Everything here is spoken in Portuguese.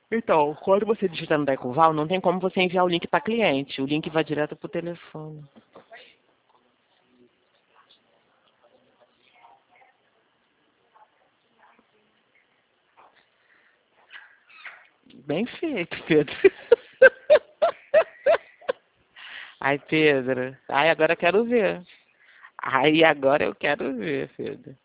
Então, quando você digita no Decoval, não tem como você enviar o link para cliente. O link vai direto para o telefone. Bem feito, Pedro. Ai, Pedro. Ai, agora eu quero ver. Ai, agora eu quero ver, Pedro.